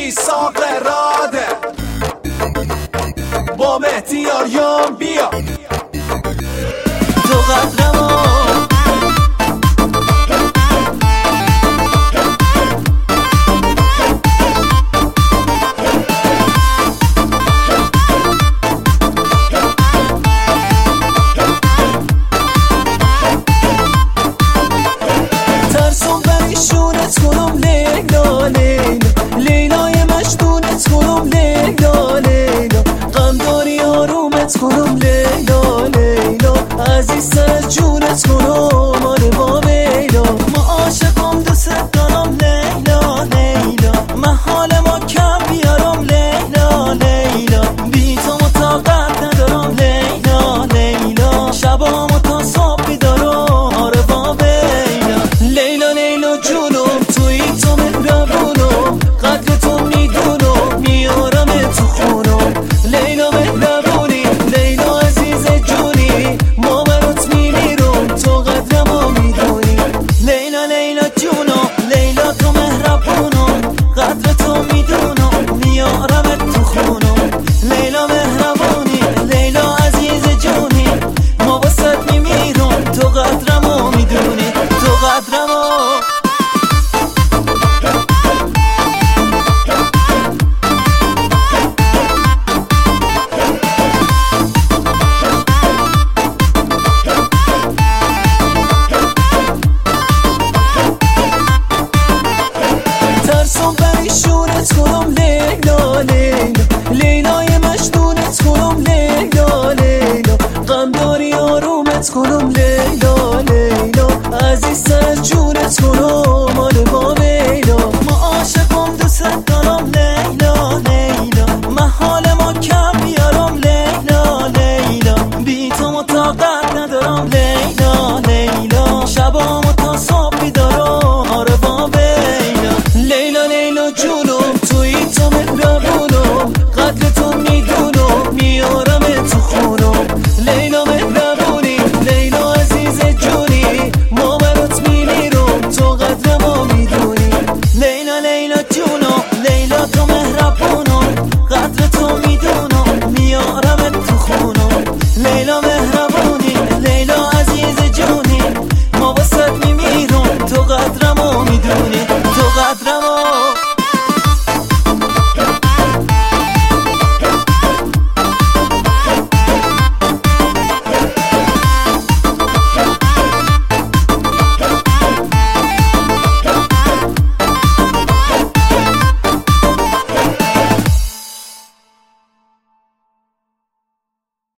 بی ساق راده با مهدی آریان بیا تو قدرمو شونت کنم لیلا لیلا لیلای مجنونت کنم لیلا لیلا غم داری آرومت کنم لیلا لیلا عزیز سر جونت کنم آره با میلا ما عاشقم دوست دارم لیلا لیلا من حال ما کم بیارم لیلا لیلا بی تو مطاقت ندارم لیلا لیلا شبامو تا صبح بیدارم آره با میلا لیلا لیلا جونم توی تو مهربونم قدر تو میدونم میارم تو خونم لیلا مهربونی لیلا عزیز جونی ما برات میمیرم تو قدرمو میدونی لیلا لیلا جونم لیلا تو مهربونم قدر تو میدونم میارم تو خونم لیلا مهربونی لیلا عزیز جونی ما واسه میمیرم تو قدرمو میدونی تو قدرمو ترسم پریشونت کنم لیلا لیلا لیلای مجنونت کنم لیلا لیلا غم داری آرومت کنم